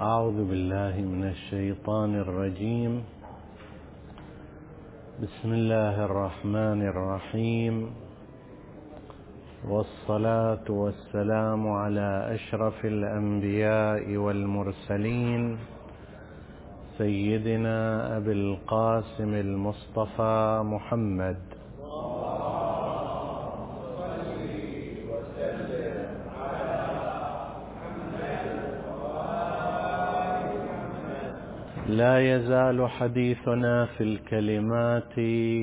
أعوذ بالله من الشيطان الرجيم. بسم الله الرحمن الرحيم، والصلاة والسلام على أشرف الأنبياء والمرسلين سيدنا أبي القاسم المصطفى محمد. لا يزال حديثنا في الكلمات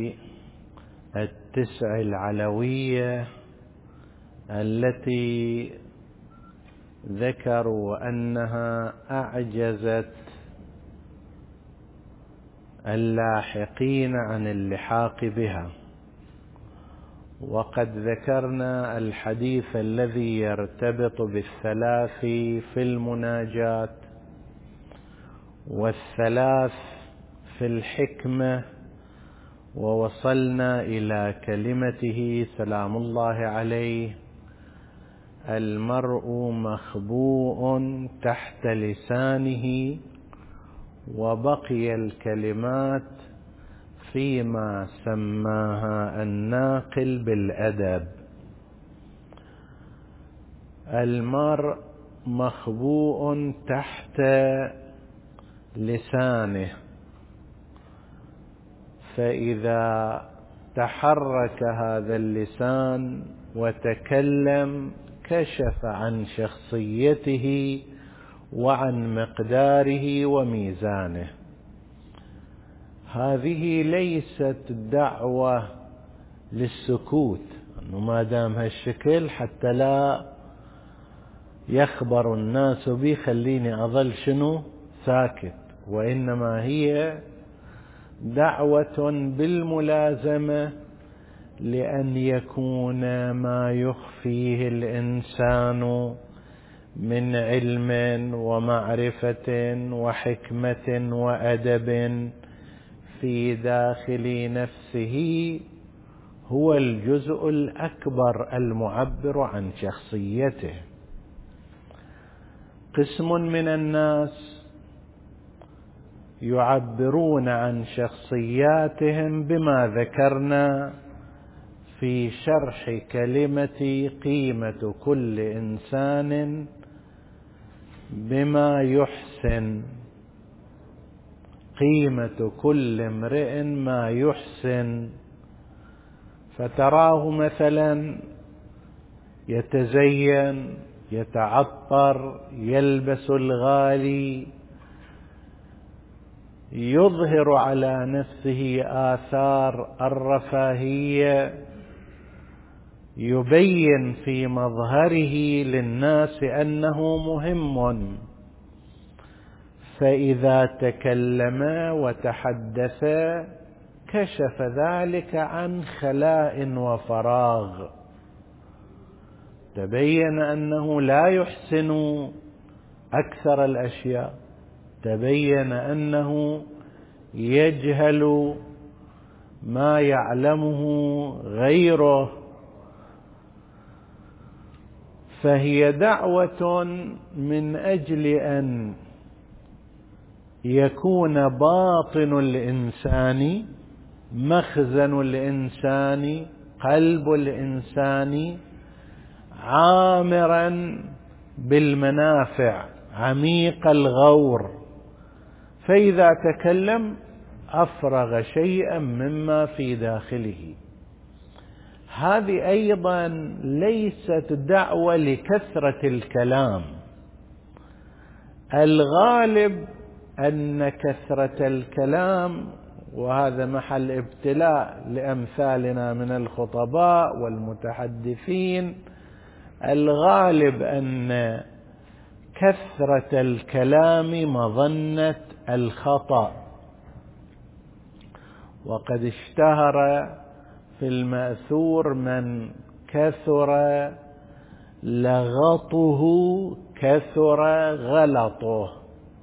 التسع العلوية التي ذكروا أنها أعجزت اللاحقين عن اللحاق بها، وقد ذكرنا الحديث الذي يرتبط بالثلاث في المناجات، والثلاث في الحكمة، ووصلنا إلى كلمته سلام الله عليه: المرء مخبوء تحت لسانه، وبقي الكلمات فيما سماها الناقل بالأدب. المرء مخبوء تحت لسانه، فإذا تحرك هذا اللسان وتكلم كشف عن شخصيته وعن مقداره وميزانه. هذه ليست دعوة للسكوت، أنه ما دام هالشكل حتى لا يخبر الناس بي خليني أظل شنو ساكت، وإنما هي دعوة بالملازمة لأن يكون ما يخفيه الإنسان من علم ومعرفة وحكمة وأدب في داخل نفسه هو الجزء الأكبر المعبر عن شخصيته. قسم من الناس يعبرون عن شخصياتهم بما ذكرنا في شرح كلمة قيمة كل إنسان بما يحسن، قيمة كل امرئ ما يحسن. فتراه مثلا يتزين، يتعطر، يلبس الغالي، يظهر على نفسه آثار الرفاهية، يبين في مظهره للناس أنه مهم، فإذا تكلم وتحدث كشف ذلك عن خلاء وفراغ، تبين أنه لا يحسن أكثر الأشياء، تبين أنه يجهل ما يعلمه غيره. فهي دعوة من أجل أن يكون باطن الإنسان، مخزن الإنسان، قلب الإنسان عامرا بالمنافع، عميق الغور، فإذا تكلم أفرغ شيئا مما في داخله. هذه أيضا ليست دعوة لكثرة الكلام. الغالب أن كثرة الكلام، وهذا محل ابتلاء لأمثالنا من الخطباء والمتحدثين، الغالب أن كثرة الكلام مظنة الخطأ. وقد اشتهر في المأثور: من كثر لغطه كثر غلطه.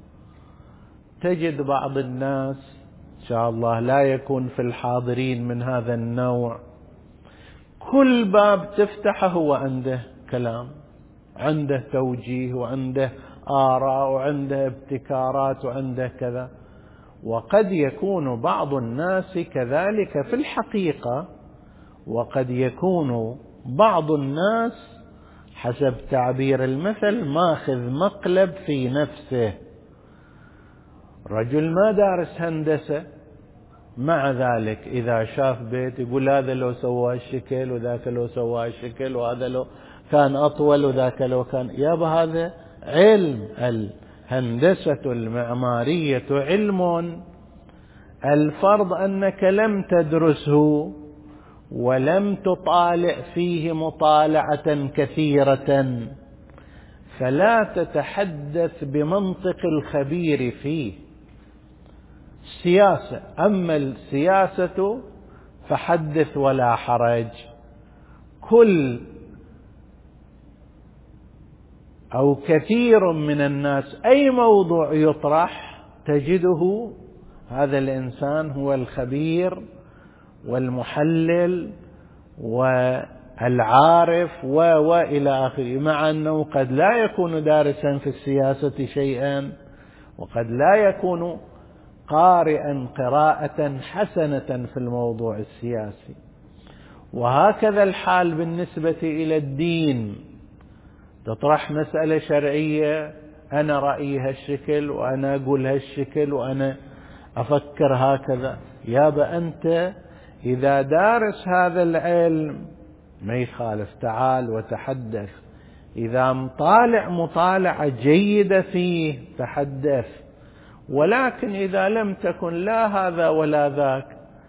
تجد بعض الناس إن شاء الله لا يكون في الحاضرين من هذا النوع، كل باب تفتحه هو عنده كلام، عنده توجيه، وعنده آراء وعنده ابتكارات وعنده كذا. وقد يكون بعض الناس كذلك في الحقيقة، وقد يكون بعض الناس حسب تعبير المثل ماخذ مقلب في نفسه، رجل ما دارس هندسة، مع ذلك إذا شاف بيت يقول هذا لو سوى الشكل وذاك لو سوى الشكل، وهذا لو كان أطول وذاك لو كان. يابا هذا علم، الهندسة المعمارية علم، الفرض أنك لم تدرسه ولم تطالع فيه مطالعة كثيرة، فلا تتحدث بمنطق الخبير فيه. السياسة، أما السياسة فحدث ولا حرج، كل أو كثير من الناس أي موضوع يطرح تجده هذا الإنسان هو الخبير والمحلل والعارف وإلى آخره، مع أنه قد لا يكون دارسا في السياسة شيئا، وقد لا يكون قارئا قراءة حسنة في الموضوع السياسي. وهكذا الحال بالنسبة إلى الدين، تطرح مسألة شرعية أنا رأيي هالشكل وأنا أقول هالشكل وأنا أفكر هكذا. يابا أنت إذا دارس هذا العلم ما يخالف، تعال وتحدث، إذا مطالع مطالعة جيدة فيه تحدث، ولكن إذا لم تكن لا هذا ولا ذاك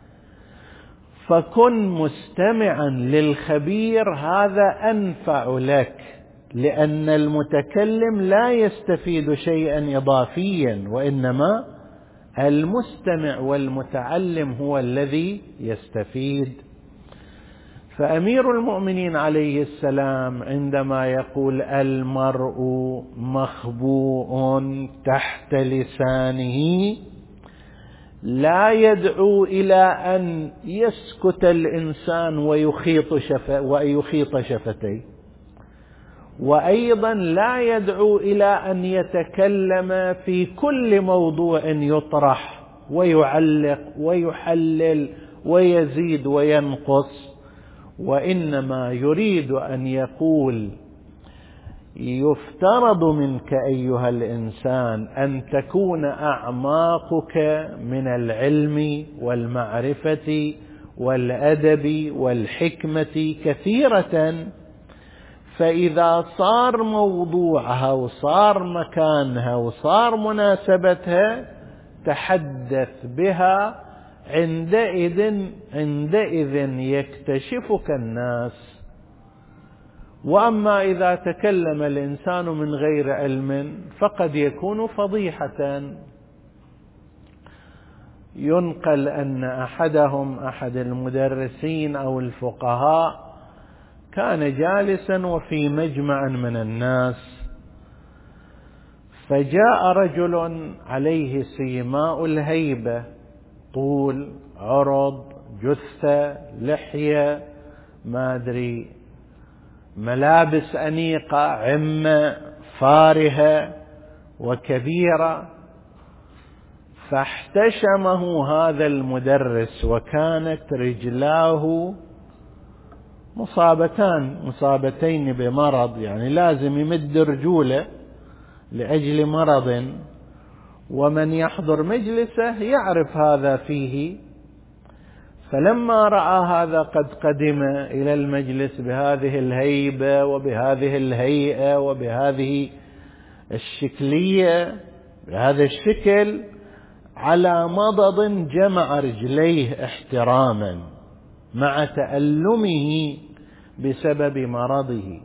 فكن مستمعا للخبير، هذا أنفع لك، لأن المتكلم لا يستفيد شيئا إضافيا، وإنما المستمع والمتعلم هو الذي يستفيد. فأمير المؤمنين عليه السلام عندما يقول المرء مخبوء تحت لسانه، لا يدعو إلى أن يسكت الإنسان ويخيط شفتيه، وأيضا لا يدعو إلى أن يتكلم في كل موضوع يطرح ويعلق ويحلل ويزيد وينقص، وإنما يريد أن يقول يفترض منك أيها الإنسان أن تكون أعماقك من العلم والمعرفة والأدب والحكمة كثيرة، فإذا صار موضوعها وصار مكانها وصار مناسبتها تحدث بها، عندئذ يكتشفك الناس. وأما إذا تكلم الإنسان من غير علم فقد يكون فضيحة. ينقل أن أحد المدرسين أو الفقهاء كان جالسا وفي مجمع من الناس، فجاء رجل عليه سيماء الهيبة، طول، عرض، جثة، لحية، ما أدري، ملابس أنيقة، عمة فارهة وكبيرة، فاحتشمه هذا المدرس، وكانت رجلاه مصابتين بمرض، يعني لازم يمد رجوله لأجل مرض، ومن يحضر مجلسه يعرف هذا فيه. فلما رأى هذا قد قدم إلى المجلس بهذه الهيبة وبهذه الهيئة وبهذه الشكلية، بهذا الشكل، على مضض جمع رجليه احتراما مع تألمه بسبب مرضه.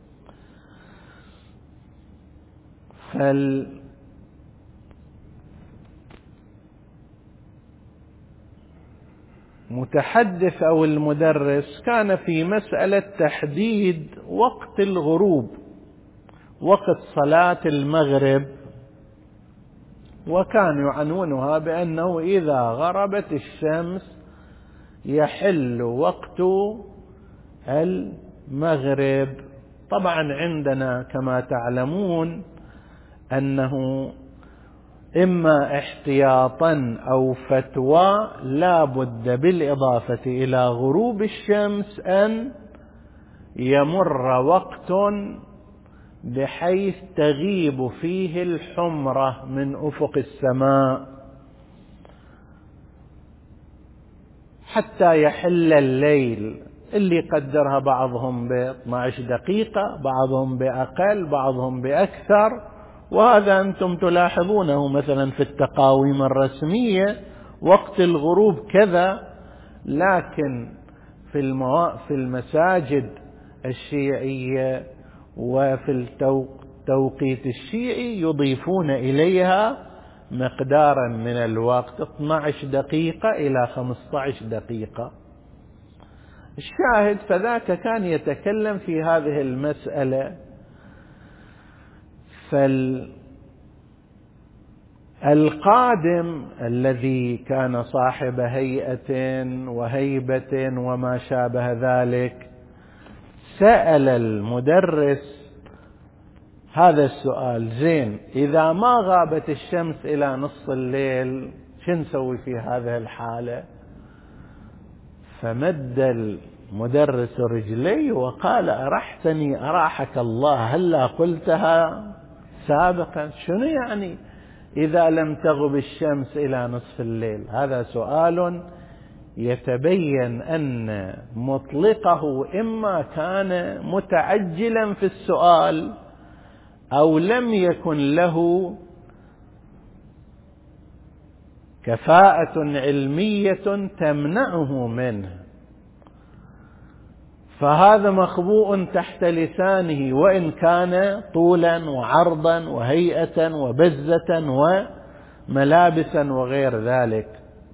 فالمتحدث أو المدرس كان في مسألة تحديد وقت الغروب، وقت صلاة المغرب، وكان يعنونها بأنه إذا غربت الشمس يحل وقت المغرب. طبعا عندنا كما تعلمون أنه إما احتياطا أو فتوى لا بد بالإضافة إلى غروب الشمس أن يمر وقت بحيث تغيب فيه الحمرة من أفق السماء حتى يحل الليل، اللي قدرها بعضهم ب12 دقيقة، بعضهم بأقل، بعضهم بأكثر، وهذا أنتم تلاحظونه مثلا في التقاويم الرسمية وقت الغروب كذا، لكن في المساجد الشيعية وفي التوقيت الشيعي يضيفون إليها مقدارا من الوقت 12 دقيقة إلى 15 دقيقة. الشاهد فذاك كان يتكلم في هذه المسألة. فالقادم الذي كان صاحب هيئة وهيبة وما شابه ذلك سأل المدرس هذا السؤال: زين، إذا ما غابت الشمس إلى نصف الليل شو نسوي في هذه الحالة؟ فمد المدرس رجلي وقال: أرحتني أراحك الله، هلا قلتها سابقا. شنو يعني إذا لم تغب الشمس إلى نصف الليل؟ هذا سؤال يتبين أن مطلقه إما كان متعجلا في السؤال أو لم يكن له كفاءة علمية تمنعه منه، فهذا مخبوء تحت لسانه، وإن كان طولا وعرضا وهيئة وبزة وملابسا وغير ذلك.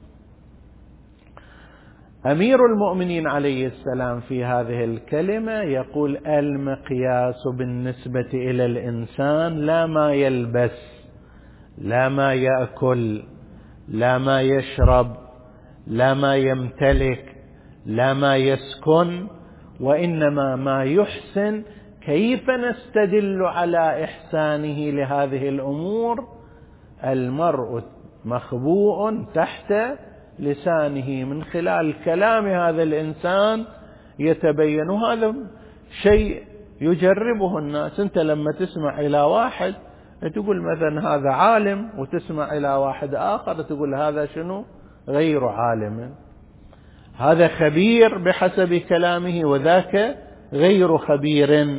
أمير المؤمنين عليه السلام في هذه الكلمة يقول: المقياس بالنسبة إلى الإنسان لا ما يلبس، لا ما يأكل، لا ما يشرب، لا ما يمتلك، لا ما يسكن، وإنما ما يحسن. كيف نستدل على إحسانه لهذه الأمور؟ المرء مخبوء تحت لسانه، من خلال كلام هذا الإنسان يتبين. هذا شيء يجربه الناس. أنت لما تسمع إلى واحد تقول مثلا هذا عالم، وتسمع إلى واحد آخر تقول هذا شنو؟ غير عالم، هذا خبير بحسب كلامه وذاك غير خبير.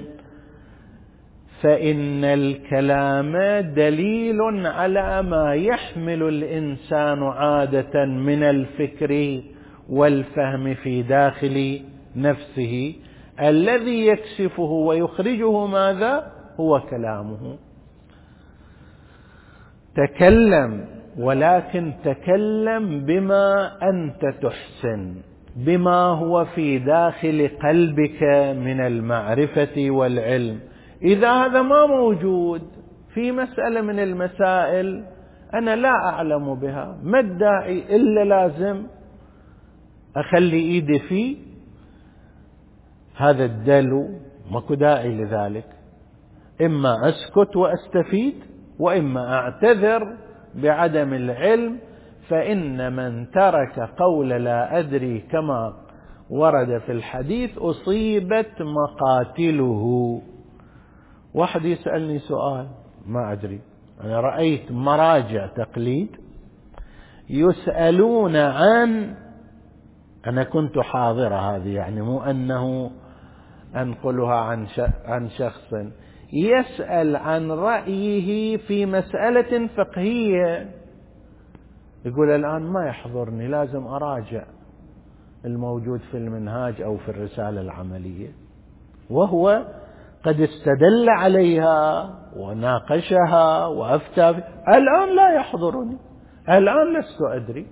فإن الكلام دليل على ما يحمل الإنسان عادة من الفكر والفهم في داخل نفسه، الذي يكشفه ويخرجه ماذا؟ هو كلامه. تكلم، ولكن تكلم بما أنت تحسن، بما هو في داخل قلبك من المعرفة والعلم. إذا هذا ما موجود في مسألة من المسائل أنا لا أعلم بها، ما الداعي إلا لازم أخلي إيدي فيه؟ هذا الدلو ماكو داعي لذلك. إما أسكت وأستفيد، وإما أعتذر بعدم العلم. فإن من ترك قول لا أدري كما ورد في الحديث أصيبت مقاتله. واحد يسألني سؤال ما أدري، أنا رأيت مراجع تقليد يسألون عن، أنا كنت حاضرة هذه، يعني مو أنه أنقلها عن شخص، يسأل عن رأيه في مسألة فقهية، يقول الآن ما يحضرني، لازم أراجع الموجود في المنهاج أو في الرسالة العملية، وهو قد استدل عليها وناقشها وأفتى. الآن لا يحضرني، الآن لست أدري.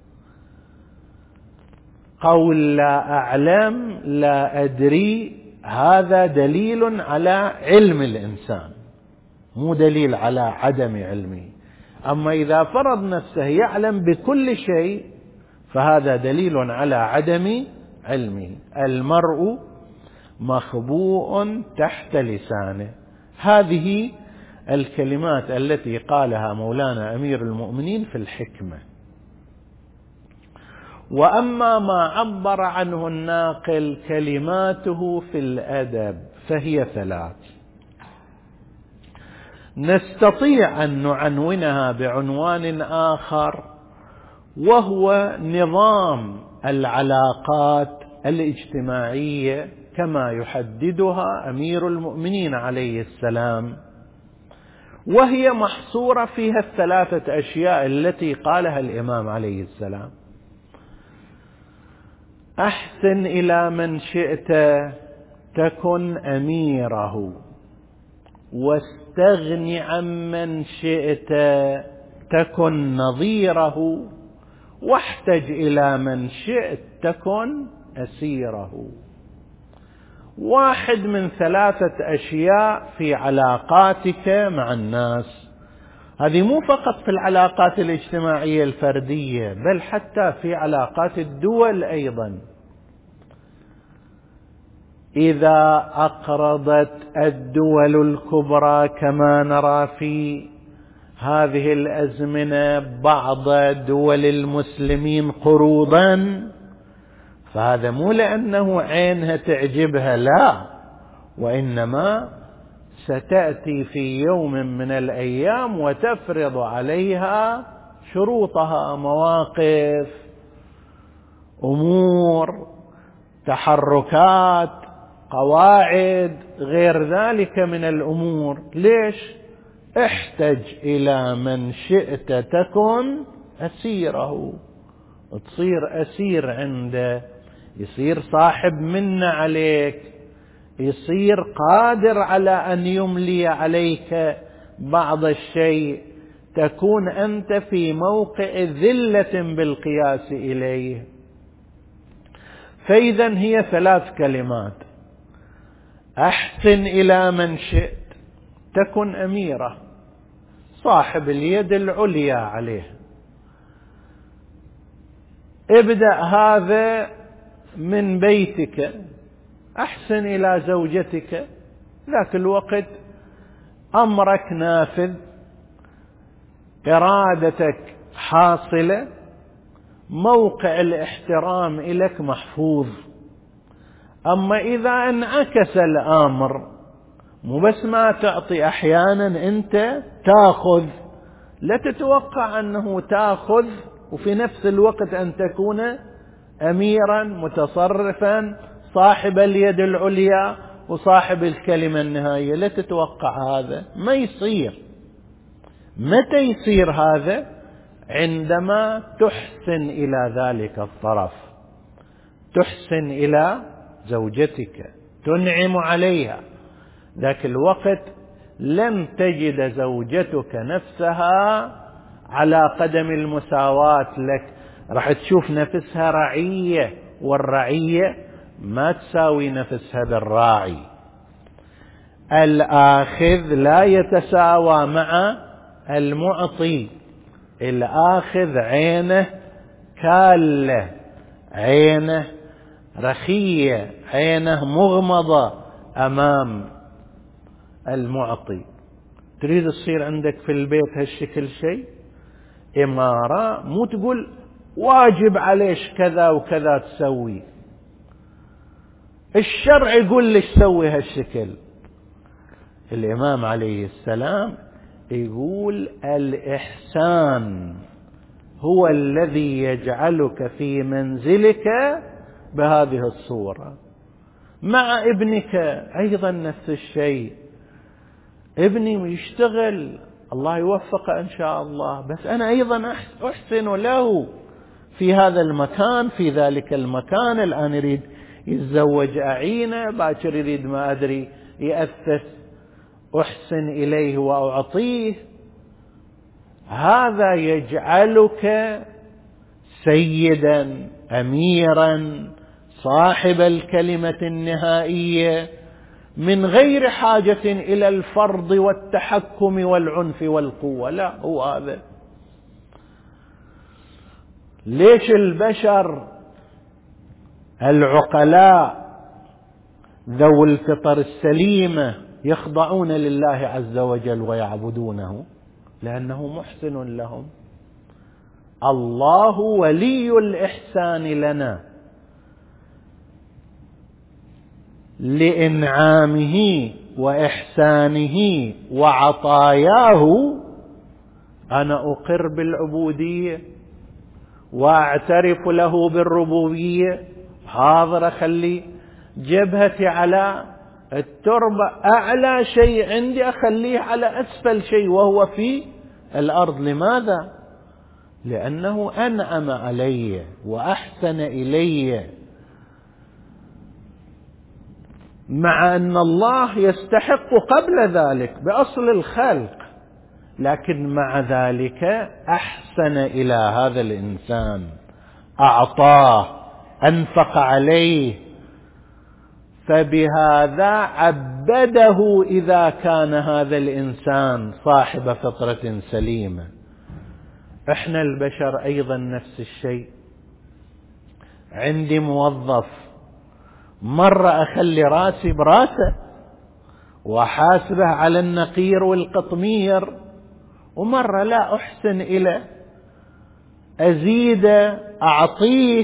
قول لا أعلم لا أدري هذا دليل على علم الإنسان، مو دليل على عدم علمه. أما إذا فرض نفسه يعلم بكل شيء فهذا دليل على عدم علمه. المرء مخبوء تحت لسانه. هذه الكلمات التي قالها مولانا أمير المؤمنين في الحكمة. وأما ما عبر عنه الناقل كلماته في الأدب فهي 3. نستطيع أن نعنونها بعنوان آخر، وهو نظام العلاقات الاجتماعية كما يحددها أمير المؤمنين عليه السلام، وهي محصورة فيها 3 أشياء التي قالها الإمام عليه السلام: أحسن إلى من شئت تكن أميره، واستغن عمن شئت تكن نظيره، واحتج إلى من شئت تكن أسيره. واحد من 3 أشياء في علاقاتك مع الناس. هذه مو فقط في العلاقات الاجتماعية الفردية، بل حتى في علاقات الدول أيضا. إذا أقرضت الدول الكبرى كما نرى في هذه الأزمنة بعض دول المسلمين قروضا، فهذا مو لأنه عينها تعجبها، لا، وإنما ستأتي في يوم من الأيام وتفرض عليها شروطها، مواقف، أمور، تحركات، قواعد، غير ذلك من الأمور. ليش؟ احتج إلى من شئت تكن أسيره، تصير أسير عنده، يصير صاحب منة عليك، يصير قادر على أن يملي عليك بعض الشيء، تكون أنت في موقع ذلة بالقياس إليه. فإذا هي 3 كلمات: أحسن إلى من شئت تكن أميرة، صاحب اليد العليا عليه. ابدأ هذا من بيتك، أحسن إلى زوجتك، ذاك الوقت أمرك نافذ، إرادتك حاصلة، موقع الاحترام إليك محفوظ. أما إذا انعكس الأمر، مو بس ما تعطي، أحيانا أنت تأخذ، لا تتوقع أنه تأخذ وفي نفس الوقت أن تكون أميرا متصرفا صاحب اليد العليا وصاحب الكلمة النهائية، لا تتوقع هذا، ما يصير. متى يصير هذا؟ عندما تحسن إلى ذلك الطرف، تحسن إلى زوجتك، تنعم عليها. ذاك الوقت لن تجد زوجتك نفسها على قدم المساواة لك، راح تشوف نفسها رعية، والرعية ما تساوي نفسها بالراعي. الآخذ لا يتساوى مع المعطي، الآخذ عينه كالة، عينه رخية، عينه مغمضة أمام المعطي. تريد تصير عندك في البيت هالشكل شيء، إمارة، مو تقول واجب عليش كذا وكذا تسوي، الشرع يقول لك سوي هالشكل. الإمام عليه السلام يقول الإحسان هو الذي يجعلك في منزلك بهذه الصورة. مع ابنك أيضا نفس الشيء، ابني يشتغل، الله يوفقه إن شاء الله، بس أنا أيضا أحسن له في هذا المكان، في ذلك المكان. الآن يريد يتزوج أعينه، باكر يريد ما أدري يأسس، أحسن إليه وأعطيه. هذا يجعلك سيدا أميرا صاحب الكلمة النهائية، من غير حاجة إلى الفرض والتحكم والعنف والقوة، لا، هو هذا. ليش البشر العقلاء ذو الفطر السليمة يخضعون لله عز وجل ويعبدونه؟ لأنه محسن لهم. الله ولي الإحسان لنا لإنعامه وإحسانه وعطاياه. أنا أقر بالعبودية وأعترف له بالربوبية، حاضر أخلي جبهتي على التربة، أعلى شيء عندي أخليه على أسفل شيء وهو في الأرض. لماذا؟ لأنه أنعم علي وأحسن إلي، مع أن الله يستحق قبل ذلك بأصل الخلق، لكن مع ذلك أحسن إلى هذا الإنسان، أعطاه، أنفق عليه، فبهذا عبده إذا كان هذا الإنسان صاحب فطرة سليمة. إحنا البشر أيضا نفس الشيء. عندي موظف، مرة أخلي راسي براسه وحاسبه على النقير والقطمير، ومرة لا أحسن إليه، أزيده، أعطيه.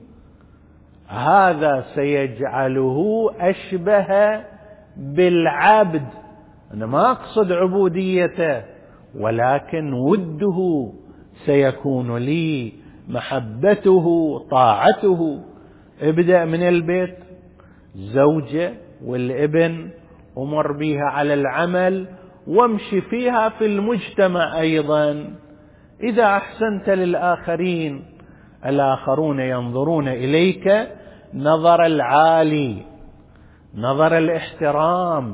هذا سيجعله أشبه بالعبد. أنا ما أقصد عبوديته، ولكن وده سيكون لي، محبته، طاعته. ابدأ من البيت، زوجة والابن، ومر بها على العمل، وامشي فيها في المجتمع أيضا. إذا أحسنت للآخرين، الآخرون ينظرون إليك نظر العالي، نظر الاحترام.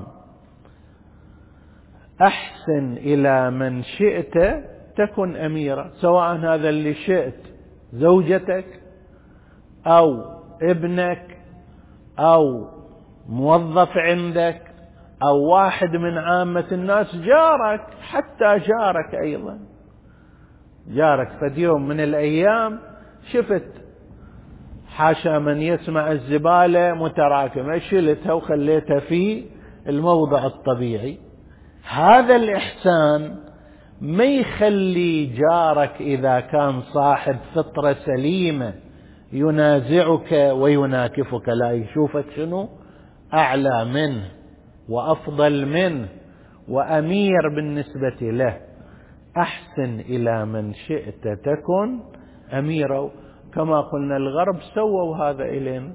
أحسن إلى من شئت تكن أميرا، سواء هذا اللي شئت زوجتك أو ابنك أو موظف عندك أو واحد من عامة الناس، جارك، حتى جارك أيضا. جارك فد يوم من الأيام شفت حاشا من يسمع الزبالة متراكمة، شلتها وخليتها في الموضع الطبيعي. هذا الإحسان ما يخلي جارك إذا كان صاحب فطرة سليمة ينازعك ويناكفك، لا، يشوفك شنو؟ أعلى منه وأفضل منه وأمير بالنسبة له. أحسن إلى من شئت تكن أميرا. كما قلنا الغرب سووا هذا إلينا.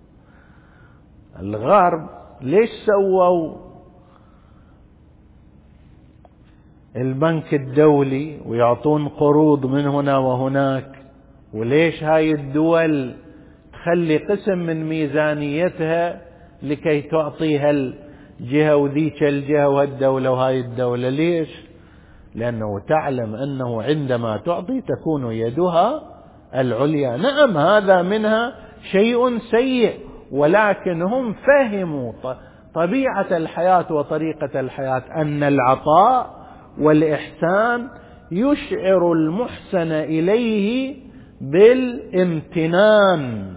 الغرب ليش سووا البنك الدولي ويعطون قروض من هنا وهناك؟ وليش هاي الدول تخلي قسم من ميزانيتها لكي تعطيها الجهة وذيك الجهة وهالدولة وهاي الدولة؟ ليش؟ لأنه تعلم أنه عندما تعطي تكون يدها العليا. نعم، هذا منها شيء سيء، ولكن هم فهموا طبيعة الحياة وطريقة الحياة، أن العطاء والإحسان يشعر المحسن إليه بالامتنان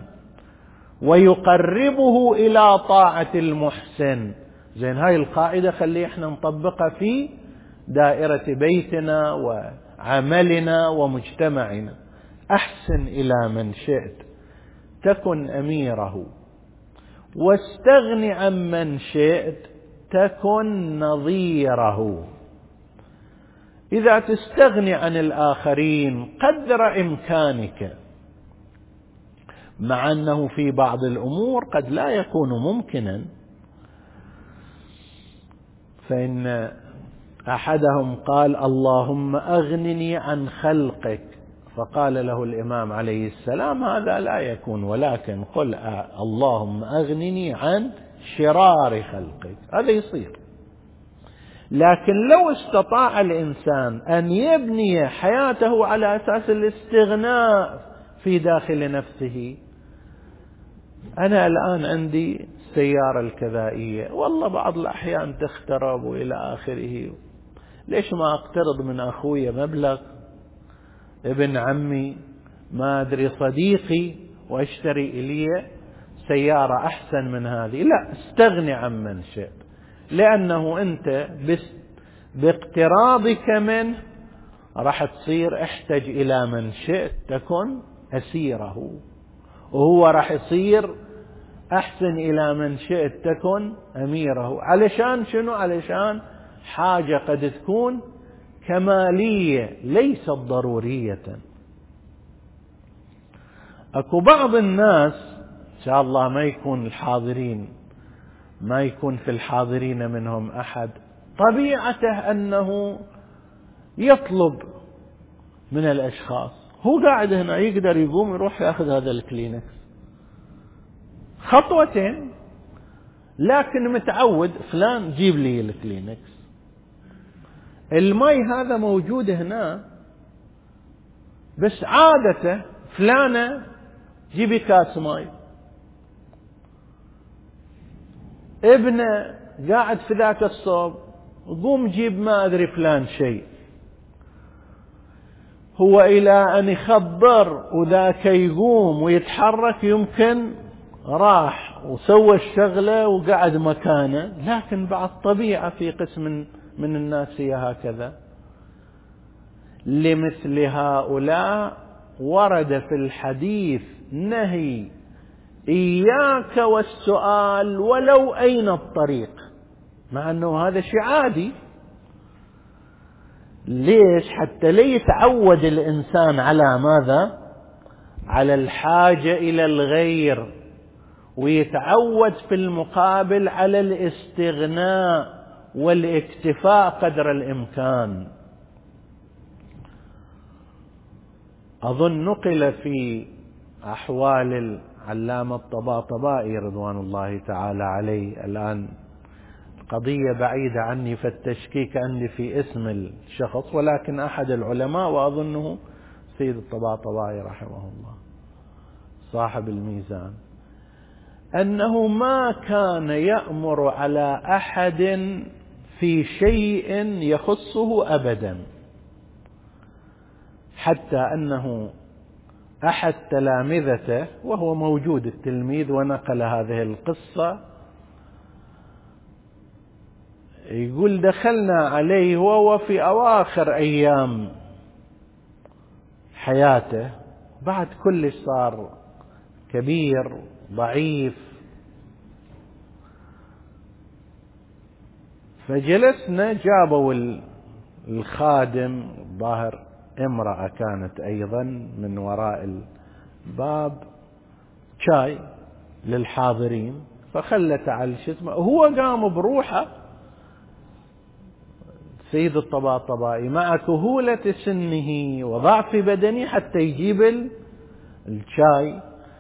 ويقربه إلى طاعة المحسن. زين، هاي القاعدة خلي احنا نطبقها في دائرة بيتنا وعملنا ومجتمعنا. أحسن إلى من شئت تكن أميره، واستغن عن من شئت تكن نظيره. إذا تستغني عن الآخرين قدر إمكانك، مع أنه في بعض الأمور قد لا يكون ممكنا. فإن أحدهم قال: اللهم أغنني عن خلقك، فقال له الإمام عليه السلام: هذا لا يكون، ولكن قل اللهم أغنني عن شرار خلقك، هذا يصير. لكن لو استطاع الإنسان أن يبني حياته على أساس الاستغناء في داخل نفسه، أنا الآن عندي السيارة الكذائية، والله بعض الأحيان تخترب وإلى آخره، ليش ما أقترض من أخوي مبلغ، ابن عمي، ما أدري صديقي، وأشتري إلي سيارة أحسن من هذه؟ لا، استغني عن من شئت. لأنه أنت باقترابك منه راح تصير احتج إلى من شئت تكن أسيره، وهو راح يصير أحسن إلى من شئت تكن أميره. علشان شنو؟ علشان حاجة قد تكون كمالية ليست ضرورية. أكو بعض الناس إن شاء الله ما يكون في الحاضرين منهم أحد، طبيعته أنه يطلب من الأشخاص، هو قاعد هنا يقدر يقوم يروح يأخذ هذا الكلينكس خطوتين، لكن متعود فلان جيب لي الكلينكس. الماء هذا موجود هنا، بس عادته فلانة جيبي كاس ماء، ابنه قاعد في ذاك الصوب قوم جيب ما أدري فلان شيء. هو إلى أن يخبر وذاك يقوم ويتحرك يمكن راح وسوى الشغلة وقعد مكانه، لكن بعد طبيعة في قسم من الناس هي هكذا. لمثل هؤلاء ورد في الحديث نهي إياك والسؤال ولو أين الطريق، مع أنه هذا شيء عادي. ليش؟ حتى لا يتعود الإنسان على ماذا؟ على الحاجة إلى الغير، ويتعود في المقابل على الاستغناء والاكتفاء قدر الإمكان. أظن نقل في أحوال العلامة الطباطبائي رضوان الله تعالى عليه، الآن قضية بعيدة عني فالتشكيك عندي في اسم الشخص، ولكن أحد العلماء وأظنه سيد الطباطبائي رحمه الله صاحب الميزان، أنه ما كان يأمر على أحد في شيء يخصه أبدا، حتى أنه أحد تلامذته وهو موجود التلميذ ونقل هذه القصة، يقول دخلنا عليه وهو في أواخر أيام حياته، بعد كل صار كبير ضعيف، فجلسنا جابوا الخادم، الظاهر امرأة كانت أيضا من وراء الباب، شاي للحاضرين، فخلت على شسمه، هو قام بروحه سيد الطباطبائي مع كهولة سنه وضعف بدنه حتى يجيب الشاي.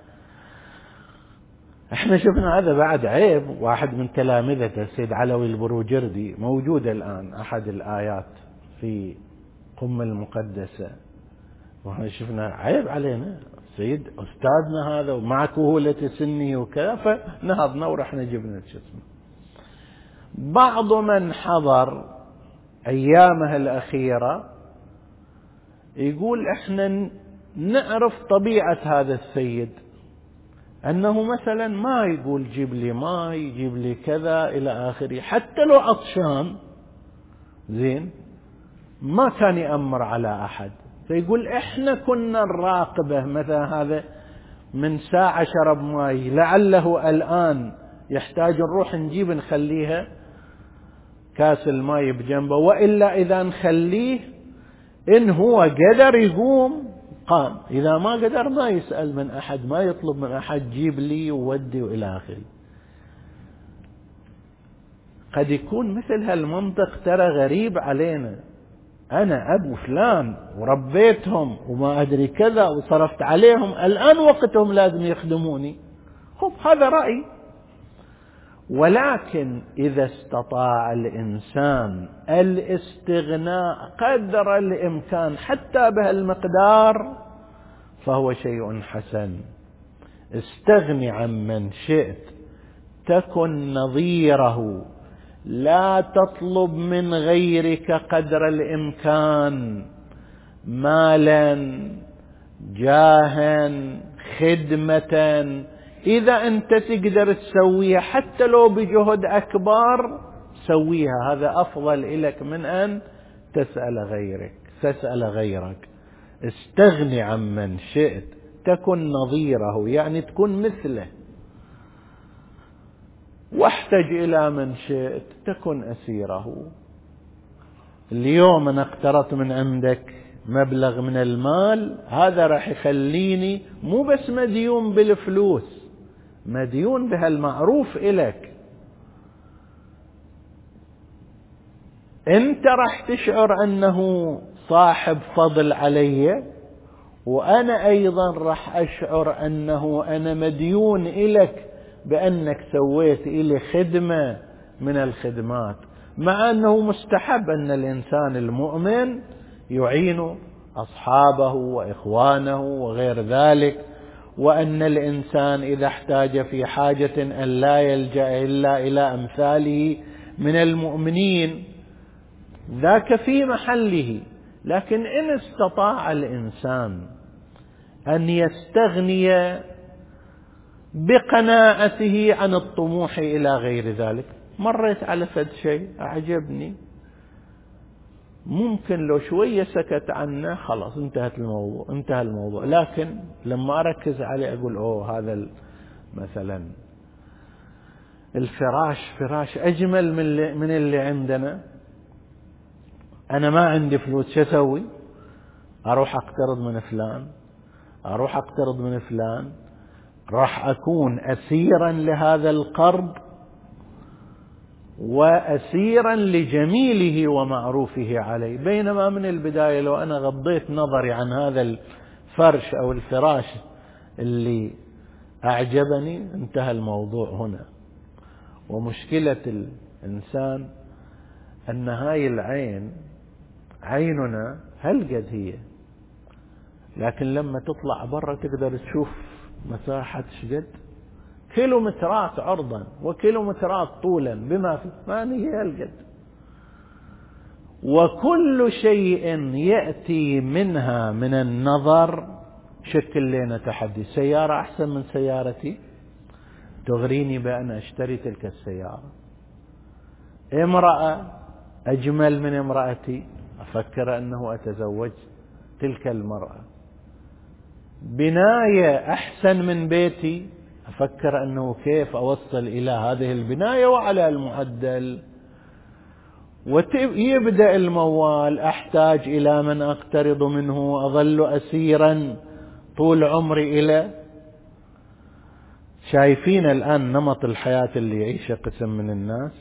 احنا شفنا هذا بعد عيب. واحد من تلامذته السيد علوي البروجردي موجود الآن، أحد الآيات في قم المقدسة، واحنا شفنا عيب علينا سيد أستاذنا هذا ومع كهولة سنه وكذا، فنهضنا ورحنا جبنا الجسم. بعض من حضر أيامها الأخيرة يقول احنا نعرف طبيعة هذا السيد، أنه مثلا ما يقول جيب لي ماء يجيب لي كذا إلى آخره، حتى لو عطشان زين ما كان يأمر على أحد. فيقول احنا كنا نراقبه، مثلا هذا من ساعة شرب ماء لعله الآن يحتاج نروح نجيب نخليها كاس الماء بجنبه، وإلا إذا نخليه إن هو قدر يقوم قام، إذا ما قدر ما يسأل من أحد، ما يطلب من أحد جيب لي وودي وإلى آخره. قد يكون مثل هالمنطق ترى غريب علينا، أنا أبو فلان وربيتهم وما أدري كذا وصرفت عليهم، الآن وقتهم لازم يخدموني. خب هذا رأي، ولكن إذا استطاع الإنسان الاستغناء قدر الإمكان حتى بهالمقدار فهو شيء حسن. استغني عمن شئت تكن نظيره، لا تطلب من غيرك قدر الإمكان مالا جاها خدمة، إذا أنت تقدر تسويها حتى لو بجهد أكبر سويها، هذا أفضل لك من أن تسأل غيرك. استغني عمن شئت تكن نظيره، يعني تكون مثله، واحتج إلى من شئت تكن أسيره. اليوم أنا اقترضت من عندك مبلغ من المال، هذا راح يخليني مو بس مديون بالفلوس، مديون بهالمعروف إلك. أنت راح تشعر أنه صاحب فضل علي، وأنا أيضا راح أشعر أنه أنا مديون إلك بأنك سويت إلي خدمة من الخدمات، مع أنه مستحب أن الإنسان المؤمن يعين أصحابه وإخوانه وغير ذلك، وأن الإنسان إذا احتاج في حاجة أن لا يلجأ إلا إلى أمثاله من المؤمنين، ذاك في محله. لكن إن استطاع الإنسان أن يستغني بقناعته عن الطموح إلى غير ذلك، مريت على فد شيء أعجبني، ممكن لو شوية سكت عنه خلاص انتهى الموضوع، لكن لما أركز عليه أقول هذا مثلا الفراش أجمل من اللي عندنا، أنا ما عندي فلوس شو أسوي؟ أروح أقترض من فلان، راح أكون أسيرا لهذا القرض وأسيرا لجميله ومعروفه علي. بينما من البداية لو أنا غضيت نظري عن هذا الفرش أو الفراش اللي أعجبني انتهى الموضوع هنا. ومشكلة الإنسان أن هاي العين عيننا هالقد هي، لكن لما تطلع برا تقدر تشوف مساحة شقد كيلومترات عرضا وكيلومترات طولا بما فيه، ما هي هالقد. وكل شيء يأتي منها من النظر شكل لنا تحدي. سيارة أحسن من سيارتي تغريني بأن أشتري تلك السيارة، امرأة أجمل من امرأتي أفكر أنه أتزوج تلك المرأة، بناية أحسن من بيتي أفكر أنه كيف أوصل إلى هذه البناية وعلى المعدل. ويبدأ الموال، أحتاج إلى من أقترض منه، أظل أسيرا طول عمري إلى. شايفين الآن نمط الحياة اللي يعيشه قسم من الناس؟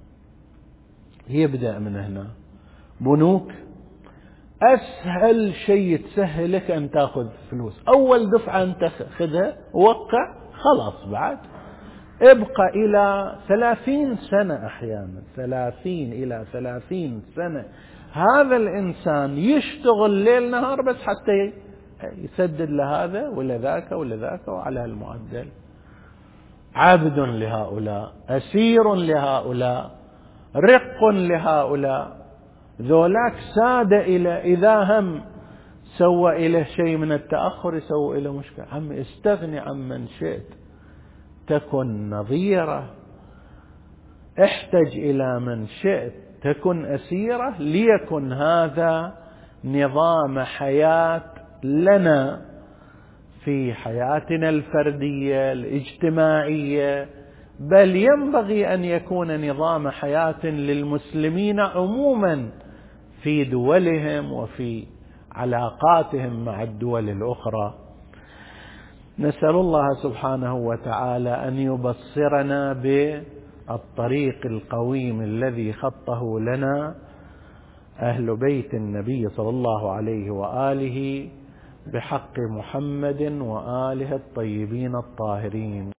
يبدأ من هنا. بنوك أسهل شيء تسهلك أن تأخذ فلوس، أول دفعة أنت خذها وقع خلاص، بعد ابقى إلى 30 سنة، أحيانا 30 إلى 30 سنة هذا الإنسان يشتغل ليل نهار بس حتى يسدد لهذا ولا ذاك ولا ذاك، وعلى المعدل عبد لهؤلاء، أسير لهؤلاء، رق لهؤلاء. ذولاك سادة إلى إذا هم سوى إليه شيء من التأخر يسوي إليه مشكلة. عم استغني عمن شئت تكن نظيرة، احتج إلى من شئت تكن أسيرة، ليكن هذا نظام حياة لنا في حياتنا الفردية الاجتماعية، بل ينبغي أن يكون نظام حياة للمسلمين عموما في دولهم وفي علاقاتهم مع الدول الأخرى. نسأل الله سبحانه وتعالى أن يبصرنا بالطريق القويم الذي خطه لنا أهل بيت النبي صلى الله عليه وآله بحق محمد وآله الطيبين الطاهرين.